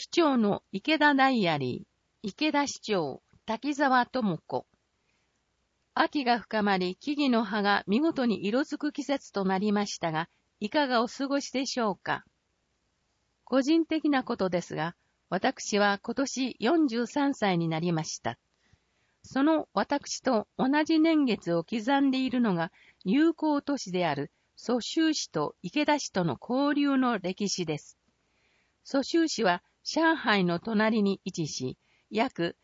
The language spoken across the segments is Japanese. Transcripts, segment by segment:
市長の池田ダイアリー、池田市長、滝沢智子。秋が深まり、木々の葉が見事に色づく季節となりましたが、いかがお過ごしでしょうか。個人的なことですが、私は今年43歳になりました。その私と同じ年月を刻んでいるのが、友好都市である蘇州市と池田市との交流の歴史です。蘇州市は上海の隣に位置し、約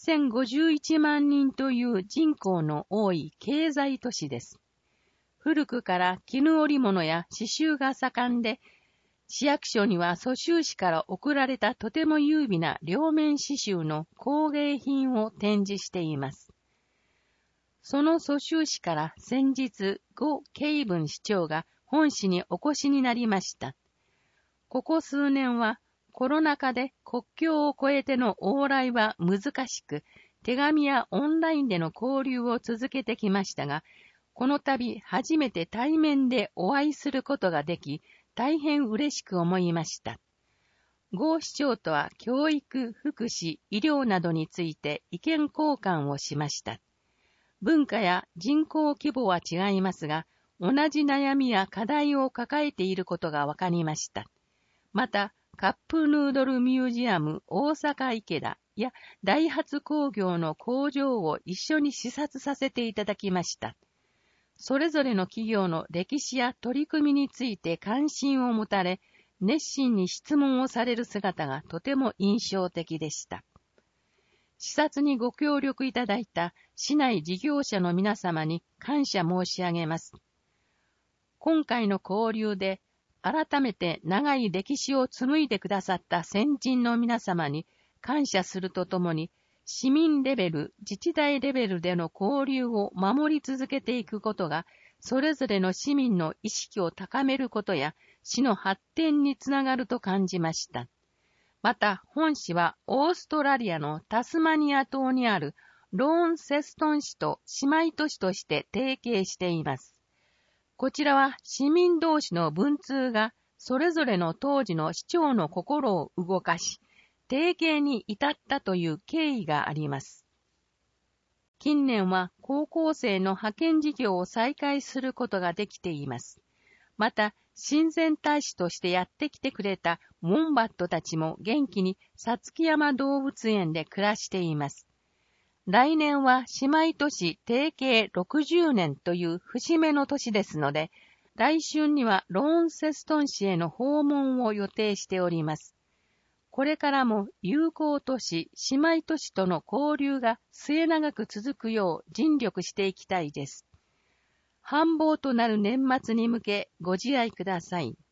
1051万人という人口の多い経済都市です。古くから絹織物や刺繍が盛んで、市役所には蘇州市から送られたとても優美な両面刺繍の工芸品を展示しています。その蘇州市から先日、呉慶文市長が本市にお越しになりました。ここ数年はコロナ禍で国境を越えての往来は難しく、手紙やオンラインでの交流を続けてきましたが、この度初めて対面でお会いすることができ、大変嬉しく思いました。呉市長とは教育、福祉、医療などについて意見交換をしました。文化や人口規模は違いますが、同じ悩みや課題を抱えていることが分かりました。また、カップヌードルミュージアム大阪池田やダイハツ工業の工場を一緒に視察させていただきました。それぞれの企業の歴史や取り組みについて関心を持たれ、熱心に質問をされる姿がとても印象的でした。視察にご協力いただいた市内事業者の皆様に感謝申し上げます。今回の交流で、改めて長い歴史を紡いでくださった先人の皆様に感謝するとともに、市民レベル、自治体レベルでの交流を守り続けていくことが、それぞれの市民の意識を高めることや、市の発展につながると感じました。また、本市はオーストラリアのタスマニア島にあるローンセストン市と姉妹都市として提携しています。こちらは市民同士の文通がそれぞれの当時の市長の心を動かし、提携に至ったという経緯があります。近年は高校生の派遣事業を再開することができています。また、親善大使としてやってきてくれたウォンバットたちも元気にさつき山動物園で暮らしています。来年は姉妹都市提携60年という節目の年ですので、来春にはローンセストン市への訪問を予定しております。これからも友好都市、姉妹都市との交流が末永く続くよう尽力していきたいです。繁忙となる年末に向けご自愛ください。